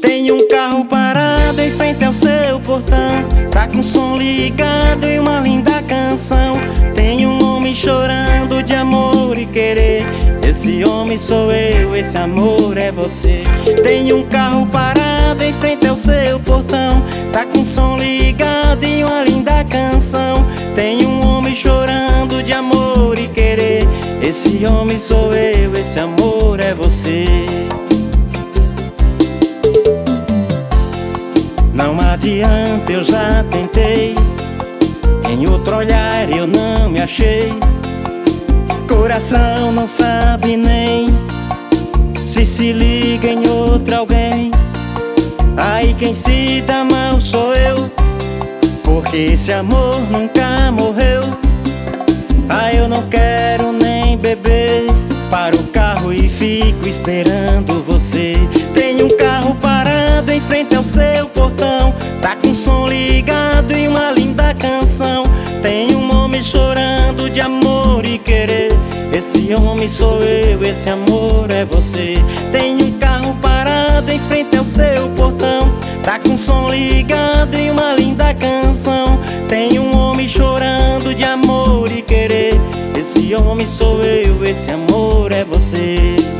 Tem um carro parado em frente ao seu portão, tá com o som ligado e uma linda canção. Tem um homem chorando de amor e querer. Esse homem sou eu, esse amor é você. Tem um carro parado em frente ao seu portão, tá com o som ligado e uma linda canção. Tem um homem chorando de amor e querer. Esse homem sou eu, esse amor é você. Não adianta, eu já tentei, em outro olhar eu não me achei. Coração não sabe nem se liga em outro alguém. Aí quem se dá mal sou eu, porque esse amor nunca morreu. Aí eu não quero nem beber, paro o carro e fico esperando você. Tem um carro parado em frente ao seu portão, tá com o som ligado e uma linda canção. Tem um homem chorando de amor e querer. Esse homem sou eu, esse amor é você. Tem um carro parado em frente ao seu portão, tá com o som ligado e uma linda canção. Tem um homem chorando de amor e querer. Esse homem sou eu, esse amor é você.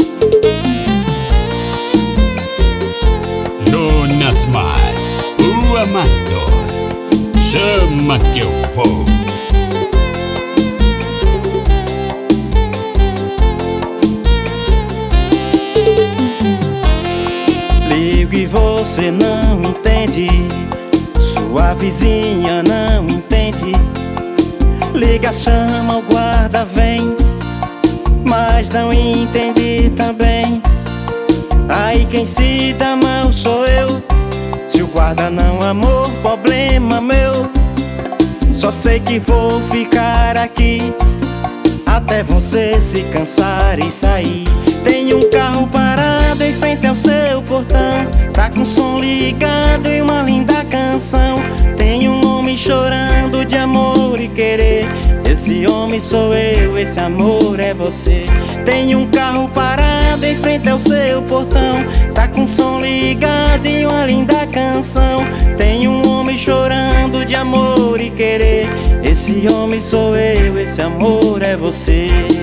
Jonas Mar, o amador, chama que eu vou. Ligo e você não entende, sua vizinha não entende. Liga, chama, o guarda vem, mas não entende também. Aí quem se dá mal sou eu, se o guarda não amou, problema meu. Só sei que vou ficar aqui até você se cansar e sair. Tem um carro parado em frente ao seu portão, tá com o som ligado e uma linda canção. Tem um homem chorando de amor e querer. Esse homem sou eu, esse amor é você. Tem um carro parado em frente ao seu portão, tá com o som ligado e uma linda canção. Tem um homem chorando de amor e querer. Esse homem sou eu, esse amor é você.